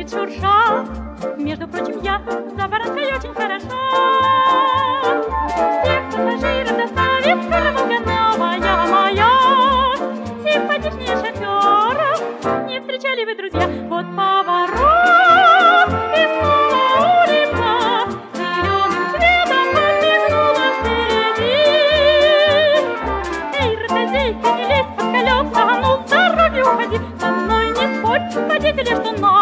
едет шурша. Между прочим, я за баранкой очень хороша. Всех пассажиров доставит скоро Волга новая моя. Симпатичнее шофера не встречали вы, друзья? Вот поворот, и снова улица зеленым светом подмигнула впереди. Эй, ротозейка, не лезь под колеса, а ну с дороги уходи. Со мной не спорь, водители, что надо.